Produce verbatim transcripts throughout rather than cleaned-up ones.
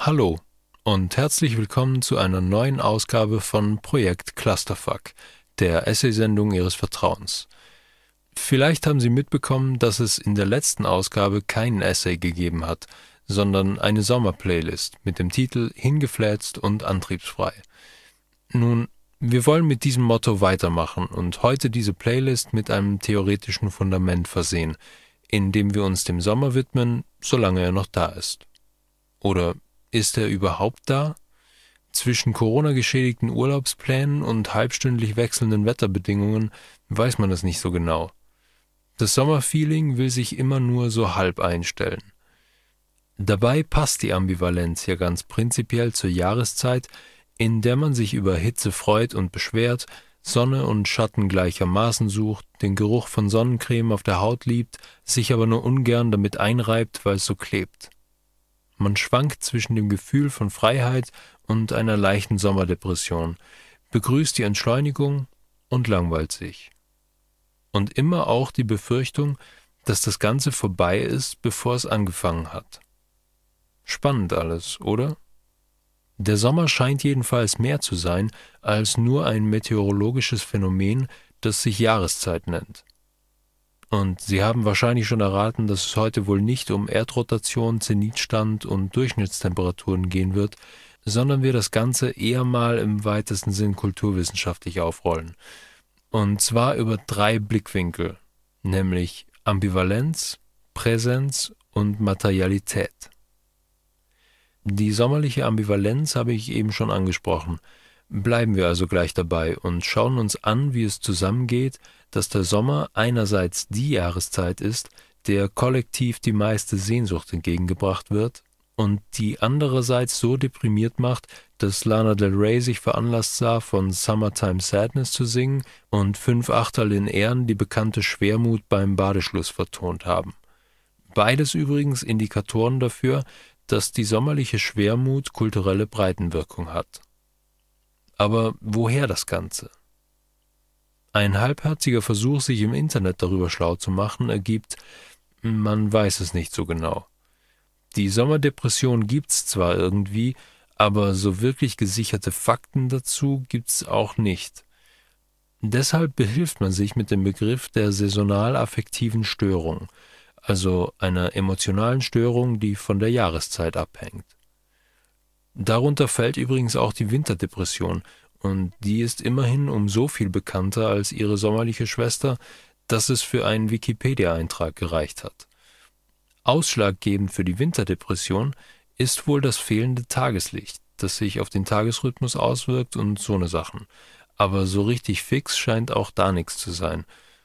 Hallo und herzlich willkommen zu einer neuen Ausgabe von Projekt Clusterfuck, der Essaysendung Ihres Vertrauens. Vielleicht haben Sie mitbekommen, dass es in der letzten Ausgabe keinen Essay gegeben hat, sondern eine Sommerplaylist mit dem Titel Hingefläzt und antriebsfrei. Nun, wir wollen mit diesem Motto weitermachen und heute diese Playlist mit einem theoretischen Fundament versehen, indem wir uns dem Sommer widmen, solange er noch da ist. Oder ist er überhaupt da? Zwischen Corona-geschädigten Urlaubsplänen und halbstündlich wechselnden Wetterbedingungen weiß man es nicht so genau. Das Sommerfeeling will sich immer nur so halb einstellen. Dabei passt die Ambivalenz ja ganz prinzipiell zur Jahreszeit, in der man sich über Hitze freut und beschwert, Sonne und Schatten gleichermaßen sucht, den Geruch von Sonnencreme auf der Haut liebt, sich aber nur ungern damit einreibt, weil es so klebt. Man schwankt zwischen dem Gefühl von Freiheit und einer leichten Sommerdepression, begrüßt die Entschleunigung und langweilt sich. Und immer auch die Befürchtung, dass das Ganze vorbei ist, bevor es angefangen hat. Spannend alles, oder? Der Sommer scheint jedenfalls mehr zu sein als nur ein meteorologisches Phänomen, das sich Jahreszeit nennt. Und Sie haben wahrscheinlich schon erraten, dass es heute wohl nicht um Erdrotation, Zenitstand und Durchschnittstemperaturen gehen wird, sondern wir das Ganze eher mal im weitesten Sinn kulturwissenschaftlich aufrollen. Und zwar über drei Blickwinkel, nämlich Ambivalenz, Präsenz und Materialität. Die sommerliche Ambivalenz habe ich eben schon angesprochen. Bleiben wir also gleich dabei und schauen uns an, wie es zusammengeht, dass der Sommer einerseits die Jahreszeit ist, der kollektiv die meiste Sehnsucht entgegengebracht wird und die andererseits so deprimiert macht, dass Lana Del Rey sich veranlasst sah, von Summertime Sadness zu singen und fünf Achterl in Ehren die bekannte Schwermut beim Badeschluss vertont haben. Beides übrigens Indikatoren dafür, dass die sommerliche Schwermut kulturelle Breitenwirkung hat. Aber woher das Ganze? Ein halbherziger Versuch, sich im Internet darüber schlau zu machen, ergibt, man weiß es nicht so genau. Die Sommerdepression gibt's zwar irgendwie, aber so wirklich gesicherte Fakten dazu gibt's auch nicht. Deshalb behilft man sich mit dem Begriff der saisonal-affektiven Störung, also einer emotionalen Störung, die von der Jahreszeit abhängt. Darunter fällt übrigens auch die Winterdepression, und die ist immerhin um so viel bekannter als ihre sommerliche Schwester, dass es für einen Wikipedia-Eintrag gereicht hat. Ausschlaggebend für die Winterdepression ist wohl das fehlende Tageslicht, das sich auf den Tagesrhythmus auswirkt und so ne Sachen. Aber so richtig fix scheint auch da nichts zu sein.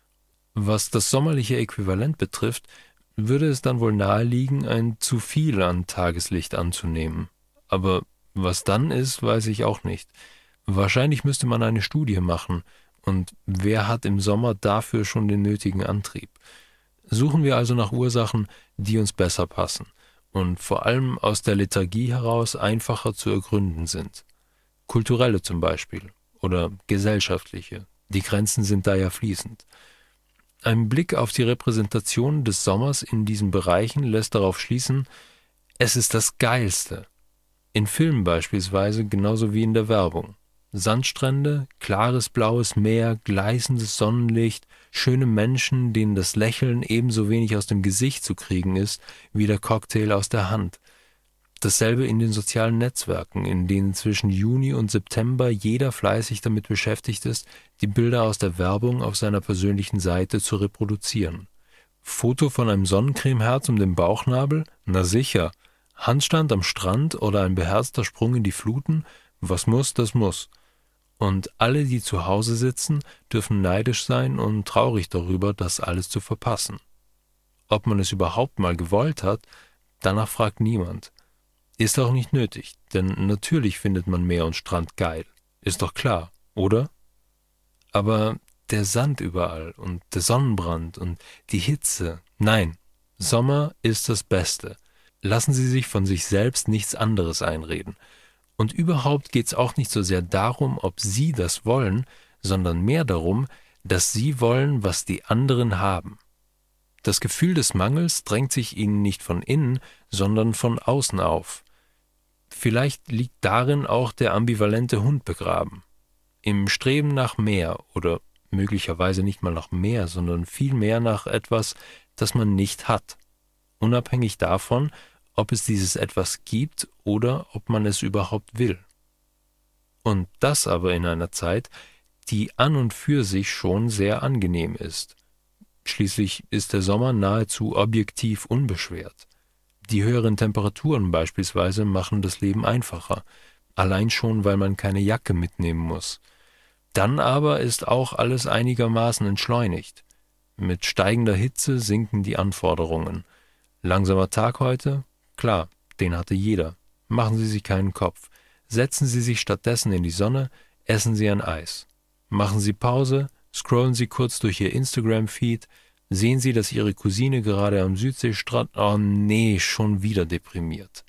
Was das sommerliche Äquivalent betrifft, würde es dann wohl naheliegen, ein zu viel an Tageslicht anzunehmen. Aber was dann ist, weiß ich auch nicht. Wahrscheinlich müsste man eine Studie machen. Und wer hat im Sommer dafür schon den nötigen Antrieb? Suchen wir also nach Ursachen, die uns besser passen und vor allem aus der Lethargie heraus einfacher zu ergründen sind. Kulturelle zum Beispiel oder gesellschaftliche. Die Grenzen sind da ja fließend. Ein Blick auf die Repräsentation des Sommers in diesen Bereichen lässt darauf schließen, es ist das Geilste. In Filmen beispielsweise genauso wie in der Werbung. Sandstrände, klares blaues Meer, gleißendes Sonnenlicht, schöne Menschen, denen das Lächeln ebenso wenig aus dem Gesicht zu kriegen ist, wie der Cocktail aus der Hand. Dasselbe in den sozialen Netzwerken, in denen zwischen Juni und September jeder fleißig damit beschäftigt ist, die Bilder aus der Werbung auf seiner persönlichen Seite zu reproduzieren. Foto von einem Sonnencremeherz um den Bauchnabel? Na sicher. Handstand am Strand oder ein beherzter Sprung in die Fluten? Was muss, das muss. Und alle, die zu Hause sitzen, dürfen neidisch sein und traurig darüber, das alles zu verpassen. Ob man es überhaupt mal gewollt hat, danach fragt niemand. Ist auch nicht nötig, denn natürlich findet man Meer und Strand geil. Ist doch klar, oder? Aber der Sand überall und der Sonnenbrand und die Hitze, nein, Sommer ist das Beste. Lassen Sie sich von sich selbst nichts anderes einreden. Und überhaupt geht es auch nicht so sehr darum, ob Sie das wollen, sondern mehr darum, dass Sie wollen, was die anderen haben. Das Gefühl des Mangels drängt sich Ihnen nicht von innen, sondern von außen auf. Vielleicht liegt darin auch der ambivalente Hund begraben. Im Streben nach mehr oder möglicherweise nicht mal nach mehr, sondern vielmehr nach etwas, das man nicht hat, unabhängig davon, ob es dieses etwas gibt oder ob man es überhaupt will. Und das aber in einer Zeit, die an und für sich schon sehr angenehm ist. Schließlich ist der Sommer nahezu objektiv unbeschwert. Die höheren Temperaturen beispielsweise machen das Leben einfacher, allein schon, weil man keine Jacke mitnehmen muss. Dann aber ist auch alles einigermaßen entschleunigt. Mit steigender Hitze sinken die Anforderungen. Langsamer Tag heute? Klar, den hatte jeder. Machen Sie sich keinen Kopf. Setzen Sie sich stattdessen in die Sonne, essen Sie ein Eis. Machen Sie Pause, scrollen Sie kurz durch Ihr Instagram-Feed, sehen Sie, dass Ihre Cousine gerade am Südseestrand, oh nee, schon wieder deprimiert.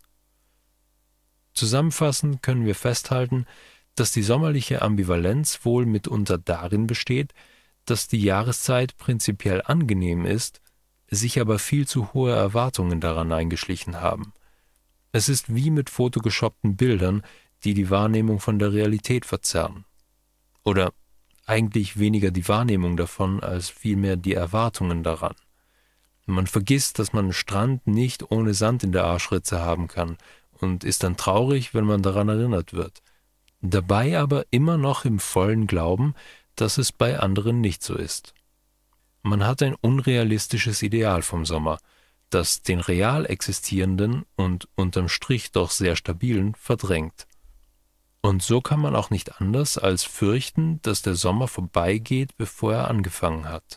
Zusammenfassend können wir festhalten, dass die sommerliche Ambivalenz wohl mitunter darin besteht, dass die Jahreszeit prinzipiell angenehm ist, sich aber viel zu hohe Erwartungen daran eingeschlichen haben. Es ist wie mit photoshoppten Bildern, die die Wahrnehmung von der Realität verzerren. Oder eigentlich weniger die Wahrnehmung davon, als vielmehr die Erwartungen daran. Man vergisst, dass man einen Strand nicht ohne Sand in der Arschritze haben kann und ist dann traurig, wenn man daran erinnert wird. Dabei aber immer noch im vollen Glauben, dass es bei anderen nicht so ist. Man hat ein unrealistisches Ideal vom Sommer, das den real existierenden und unterm Strich doch sehr stabilen verdrängt. Und so kann man auch nicht anders als fürchten, dass der Sommer vorbeigeht, bevor er angefangen hat.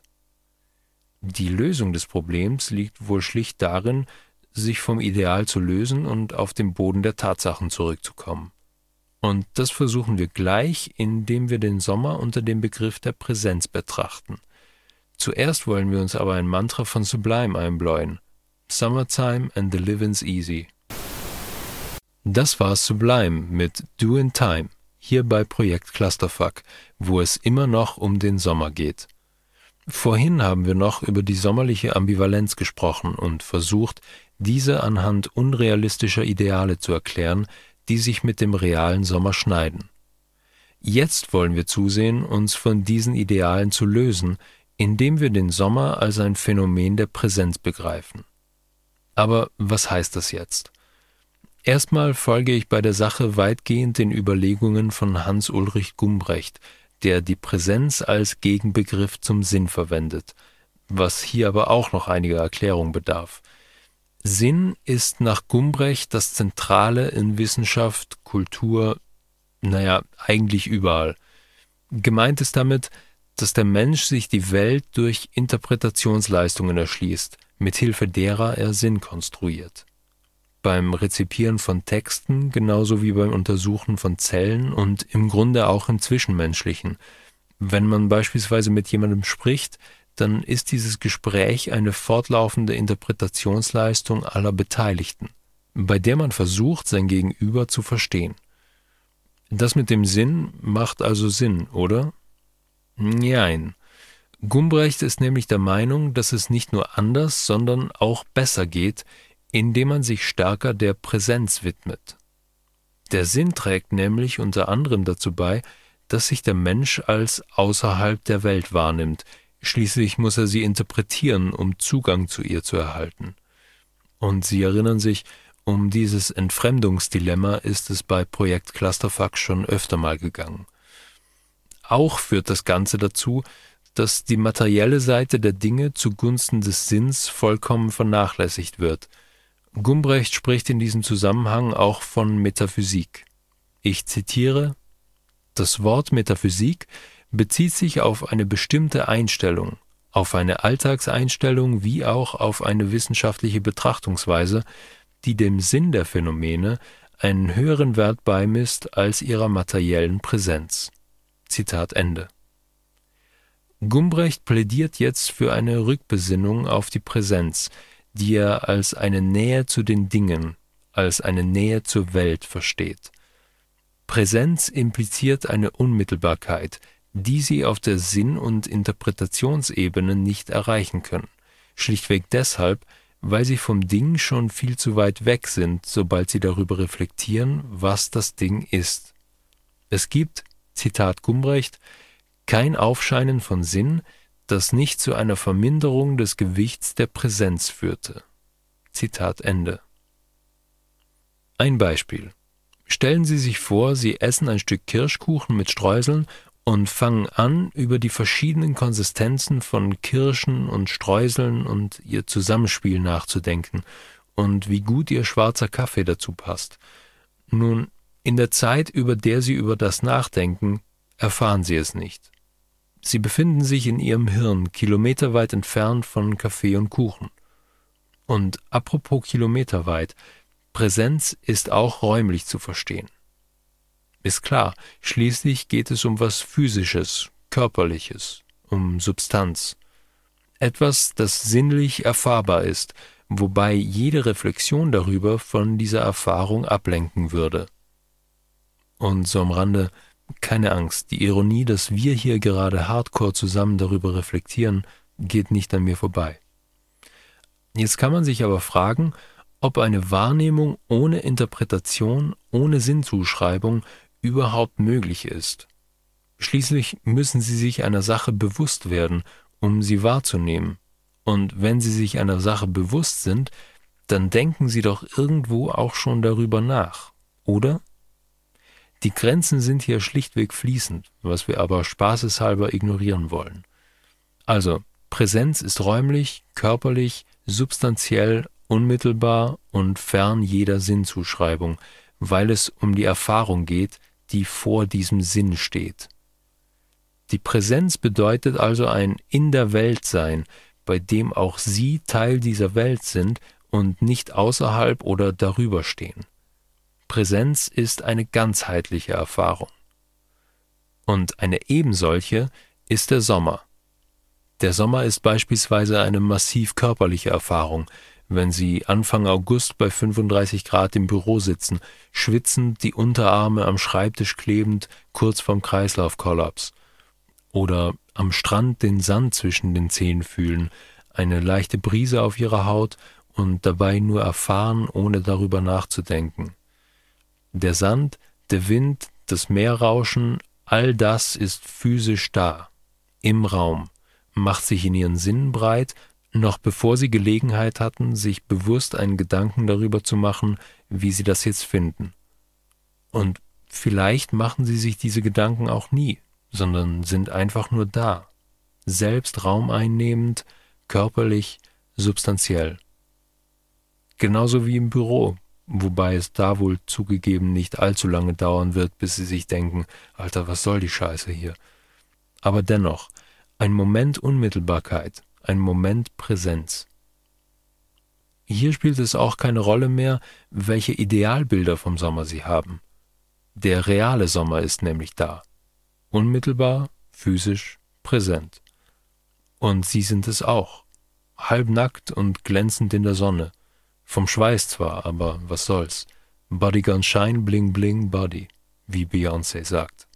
Die Lösung des Problems liegt wohl schlicht darin, sich vom Ideal zu lösen und auf den Boden der Tatsachen zurückzukommen. Und das versuchen wir gleich, indem wir den Sommer unter dem Begriff der Präsenz betrachten. Zuerst wollen wir uns aber ein Mantra von Sublime einbläuen. Summertime and the living's easy. Das war Sublime mit Do in Time, hier bei Projekt Clusterfuck, wo es immer noch um den Sommer geht. Vorhin haben wir noch über die sommerliche Ambivalenz gesprochen und versucht, diese anhand unrealistischer Ideale zu erklären, die sich mit dem realen Sommer schneiden. Jetzt wollen wir zusehen, uns von diesen Idealen zu lösen, indem wir den Sommer als ein Phänomen der Präsenz begreifen. Aber was heißt das jetzt? Erstmal folge ich bei der Sache weitgehend den Überlegungen von Hans-Ulrich Gumbrecht, der die Präsenz als Gegenbegriff zum Sinn verwendet, was hier aber auch noch einiger Erklärung bedarf. Sinn ist nach Gumbrecht das Zentrale in Wissenschaft, Kultur, naja, eigentlich überall. Gemeint ist damit, dass der Mensch sich die Welt durch Interpretationsleistungen erschließt, mithilfe derer er Sinn konstruiert. Beim Rezipieren von Texten, genauso wie beim Untersuchen von Zellen und im Grunde auch im Zwischenmenschlichen. Wenn man beispielsweise mit jemandem spricht, dann ist dieses Gespräch eine fortlaufende Interpretationsleistung aller Beteiligten, bei der man versucht, sein Gegenüber zu verstehen. Das mit dem Sinn macht also Sinn, oder? Nein. Gumbrecht ist nämlich der Meinung, dass es nicht nur anders, sondern auch besser geht, indem man sich stärker der Präsenz widmet. Der Sinn trägt nämlich unter anderem dazu bei, dass sich der Mensch als außerhalb der Welt wahrnimmt. Schließlich muss er sie interpretieren, um Zugang zu ihr zu erhalten. Und Sie erinnern sich, um dieses Entfremdungsdilemma ist es bei Projekt Clusterfuck schon öfter mal gegangen. Auch führt das Ganze dazu, dass die materielle Seite der Dinge zugunsten des Sinns vollkommen vernachlässigt wird. Gumbrecht spricht in diesem Zusammenhang auch von Metaphysik. Ich zitiere: Das Wort Metaphysik bezieht sich auf eine bestimmte Einstellung, auf eine Alltagseinstellung wie auch auf eine wissenschaftliche Betrachtungsweise, die dem Sinn der Phänomene einen höheren Wert beimisst als ihrer materiellen Präsenz. Zitat Ende. Gumbrecht plädiert jetzt für eine Rückbesinnung auf die Präsenz, die er als eine Nähe zu den Dingen, als eine Nähe zur Welt versteht. Präsenz impliziert eine Unmittelbarkeit, die Sie auf der Sinn- und Interpretationsebene nicht erreichen können, schlichtweg deshalb, weil sie vom Ding schon viel zu weit weg sind, sobald sie darüber reflektieren, was das Ding ist. Es gibt, Zitat Gumbrecht, kein Aufscheinen von Sinn, das nicht zu einer Verminderung des Gewichts der Präsenz führte. Zitat Ende. Ein Beispiel. Stellen Sie sich vor, Sie essen ein Stück Kirschkuchen mit Streuseln und fangen an, über die verschiedenen Konsistenzen von Kirschen und Streuseln und ihr Zusammenspiel nachzudenken und wie gut Ihr schwarzer Kaffee dazu passt. Nun, in der Zeit, über der Sie über das nachdenken, erfahren Sie es nicht. Sie befinden sich in Ihrem Hirn kilometerweit entfernt von Kaffee und Kuchen. Und apropos kilometerweit, Präsenz ist auch räumlich zu verstehen. Ist klar, schließlich geht es um was Physisches, Körperliches, um Substanz. Etwas, das sinnlich erfahrbar ist, wobei jede Reflexion darüber von dieser Erfahrung ablenken würde. Und so am Rande, keine Angst, die Ironie, dass wir hier gerade hardcore zusammen darüber reflektieren, geht nicht an mir vorbei. Jetzt kann man sich aber fragen, ob eine Wahrnehmung ohne Interpretation, ohne Sinnzuschreibung überhaupt möglich ist. Schließlich müssen Sie sich einer Sache bewusst werden, um sie wahrzunehmen. Und wenn Sie sich einer Sache bewusst sind, dann denken Sie doch irgendwo auch schon darüber nach, oder? Die Grenzen sind hier schlichtweg fließend, was wir aber spaßeshalber ignorieren wollen. Also, Präsenz ist räumlich, körperlich, substanziell, unmittelbar und fern jeder Sinnzuschreibung, weil es um die Erfahrung geht, die vor diesem Sinn steht. Die Präsenz bedeutet also ein In der Welt sein, bei dem auch Sie Teil dieser Welt sind und nicht außerhalb oder darüber stehen. Präsenz ist eine ganzheitliche Erfahrung. Und eine ebensolche ist der Sommer. Der Sommer ist beispielsweise eine massiv körperliche Erfahrung, wenn Sie Anfang August bei fünfunddreißig Grad im Büro sitzen, schwitzend, die Unterarme am Schreibtisch klebend, kurz vorm Kreislaufkollaps. Oder am Strand den Sand zwischen den Zehen fühlen, eine leichte Brise auf Ihrer Haut und dabei nur erfahren, ohne darüber nachzudenken. Der Sand, der Wind, das Meerrauschen, all das ist physisch da, im Raum, macht sich in Ihren Sinnen breit, noch bevor Sie Gelegenheit hatten, sich bewusst einen Gedanken darüber zu machen, wie Sie das jetzt finden. Und vielleicht machen Sie sich diese Gedanken auch nie, sondern sind einfach nur da, selbst raumeinnehmend, körperlich, substanziell. Genauso wie im Büro, wobei es da wohl zugegeben nicht allzu lange dauern wird, bis Sie sich denken, Alter, was soll die Scheiße hier? Aber dennoch, ein Moment Unmittelbarkeit, ein Moment Präsenz. Hier spielt es auch keine Rolle mehr, welche Idealbilder vom Sommer Sie haben. Der reale Sommer ist nämlich da. Unmittelbar, physisch, präsent. Und Sie sind es auch. Halbnackt und glänzend in der Sonne. Vom Schweiß zwar, aber was soll's. Body gone shine, bling bling body, wie Beyoncé sagt.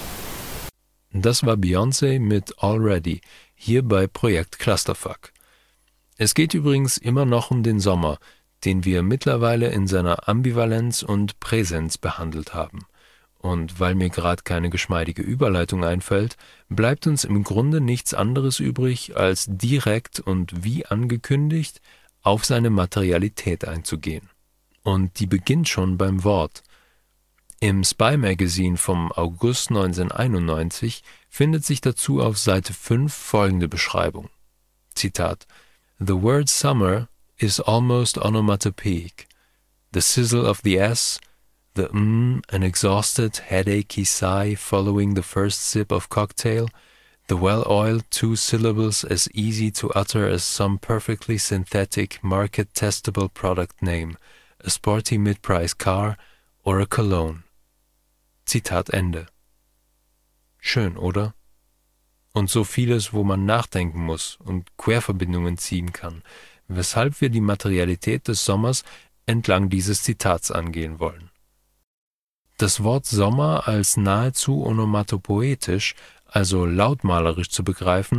Das war Beyoncé mit Already, hier bei Projekt Clusterfuck. Es geht übrigens immer noch um den Sommer, den wir mittlerweile in seiner Ambivalenz und Präsenz behandelt haben. Und weil mir gerade keine geschmeidige Überleitung einfällt, bleibt uns im Grunde nichts anderes übrig, als direkt und wie angekündigt auf seine Materialität einzugehen. Und die beginnt schon beim Wort. Im Spy Magazine vom August neunzehnhunderteinundneunzig findet sich dazu auf Seite fünf folgende Beschreibung. Zitat: The word summer is almost onomatopoeic. The sizzle of the S, the mm, an exhausted, headachy sigh following the first sip of cocktail, the well-oiled two syllables as easy to utter as some perfectly synthetic, market-testable product name, a sporty mid-price car or a cologne. Zitat Ende. Schön, oder? Und so vieles, wo man nachdenken muss und Querverbindungen ziehen kann, weshalb wir die Materialität des Sommers entlang dieses Zitats angehen wollen. Das Wort Sommer als nahezu onomatopoetisch, also lautmalerisch zu begreifen,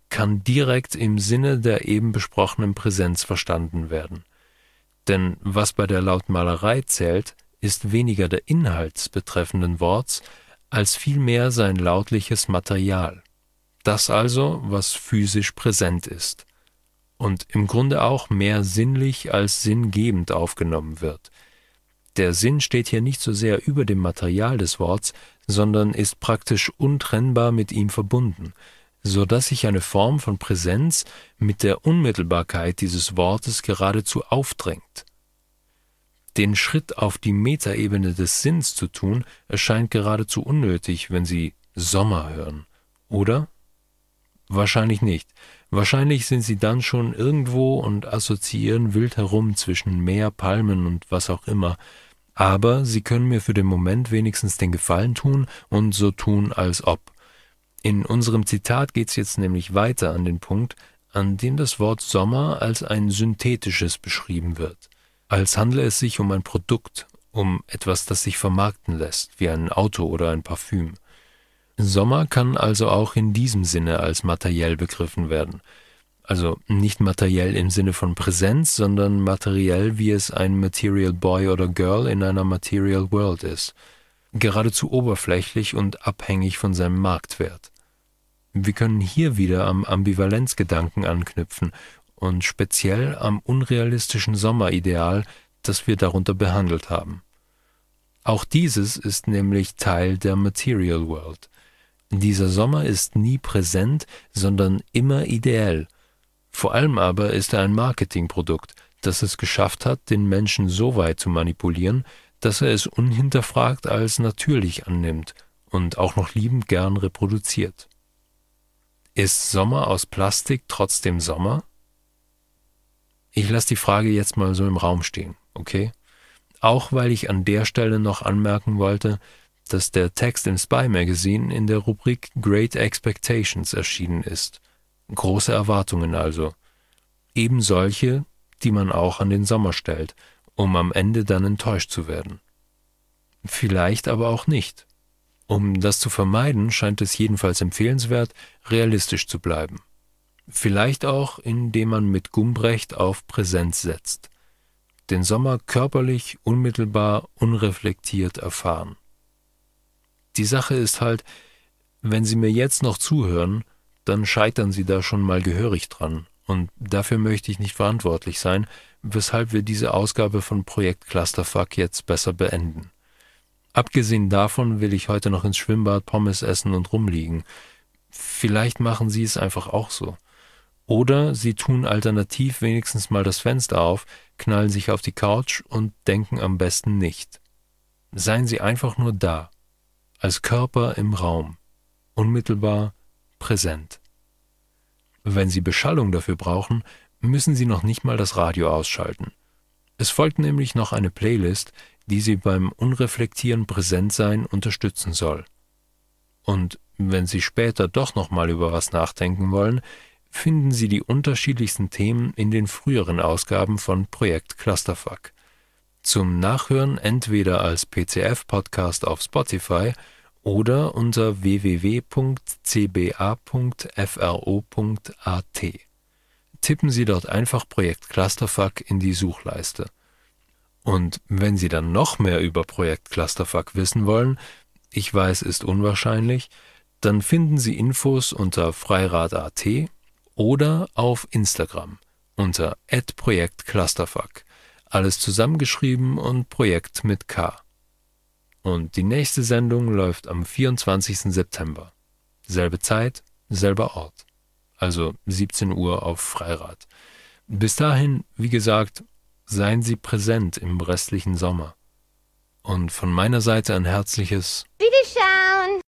kann direkt im Sinne der eben besprochenen Präsenz verstanden werden. Denn was bei der Lautmalerei zählt, ist weniger der Inhalt des betreffenden Worts, als vielmehr sein lautliches Material. Das also, was physisch präsent ist und im Grunde auch mehr sinnlich als sinngebend aufgenommen wird. Der Sinn steht hier nicht so sehr über dem Material des Worts, sondern ist praktisch untrennbar mit ihm verbunden, so dass sich eine Form von Präsenz mit der Unmittelbarkeit dieses Wortes geradezu aufdrängt. Den Schritt auf die Metaebene des Sinns zu tun, erscheint geradezu unnötig, wenn Sie Sommer hören, oder? Wahrscheinlich nicht. Wahrscheinlich sind Sie dann schon irgendwo und assoziieren wild herum zwischen Meer, Palmen und was auch immer. Aber Sie können mir für den Moment wenigstens den Gefallen tun und so tun, als ob. In unserem Zitat geht es jetzt nämlich weiter an den Punkt, an dem das Wort Sommer als ein synthetisches beschrieben wird. Als handle es sich um ein Produkt, um etwas, das sich vermarkten lässt, wie ein Auto oder ein Parfüm. Sommer kann also auch in diesem Sinne als materiell begriffen werden. Also nicht materiell im Sinne von Präsenz, sondern materiell, wie es ein Material Boy oder Girl in einer Material World ist. Geradezu oberflächlich und abhängig von seinem Marktwert. Wir können hier wieder am Ambivalenzgedanken anknüpfen und speziell am unrealistischen Sommerideal, das wir darunter behandelt haben. Auch dieses ist nämlich Teil der Material World. Dieser Sommer ist nie präsent, sondern immer ideell. Vor allem aber ist er ein Marketingprodukt, das es geschafft hat, den Menschen so weit zu manipulieren, dass er es unhinterfragt als natürlich annimmt und auch noch liebend gern reproduziert. Ist Sommer aus Plastik trotzdem Sommer? Ich lasse die Frage jetzt mal so im Raum stehen, okay? Auch weil ich an der Stelle noch anmerken wollte, dass der Text im Spy Magazine in der Rubrik Great Expectations erschienen ist. Große Erwartungen also. Eben solche, die man auch an den Sommer stellt, um am Ende dann enttäuscht zu werden. Vielleicht aber auch nicht. Um das zu vermeiden, scheint es jedenfalls empfehlenswert, realistisch zu bleiben. Vielleicht auch, indem man mit Gumbrecht auf Präsenz setzt. Den Sommer körperlich, unmittelbar, unreflektiert erfahren. Die Sache ist halt, wenn Sie mir jetzt noch zuhören, dann scheitern Sie da schon mal gehörig dran. Und dafür möchte ich nicht verantwortlich sein, weshalb wir diese Ausgabe von Projekt Clusterfuck jetzt besser beenden. Abgesehen davon will ich heute noch ins Schwimmbad Pommes essen und rumliegen. Vielleicht machen Sie es einfach auch so. Oder Sie tun alternativ wenigstens mal das Fenster auf, knallen sich auf die Couch und denken am besten nicht. Seien Sie einfach nur da, als Körper im Raum, unmittelbar präsent. Wenn Sie Beschallung dafür brauchen, müssen Sie noch nicht mal das Radio ausschalten. Es folgt nämlich noch eine Playlist, die Sie beim unreflektieren Präsentsein unterstützen soll. Und wenn Sie später doch noch mal über was nachdenken wollen, finden Sie die unterschiedlichsten Themen in den früheren Ausgaben von Projekt Clusterfuck. Zum Nachhören entweder als P C F-Podcast auf Spotify oder unter w w w punkt c b a punkt f r o punkt a t. Tippen Sie dort einfach Projekt Clusterfuck in die Suchleiste. Und wenn Sie dann noch mehr über Projekt Clusterfuck wissen wollen, ich weiß, ist unwahrscheinlich, dann finden Sie Infos unter freirad punkt a t oder auf Instagram unter at projekt clusterfuck. Alles zusammengeschrieben und Projekt mit K. Und die nächste Sendung läuft am vierundzwanzigsten September. Selbe Zeit, selber Ort. Also siebzehn Uhr auf Freirad. Bis dahin, wie gesagt, seien Sie präsent im restlichen Sommer. Und von meiner Seite ein herzliches Wiederschauen!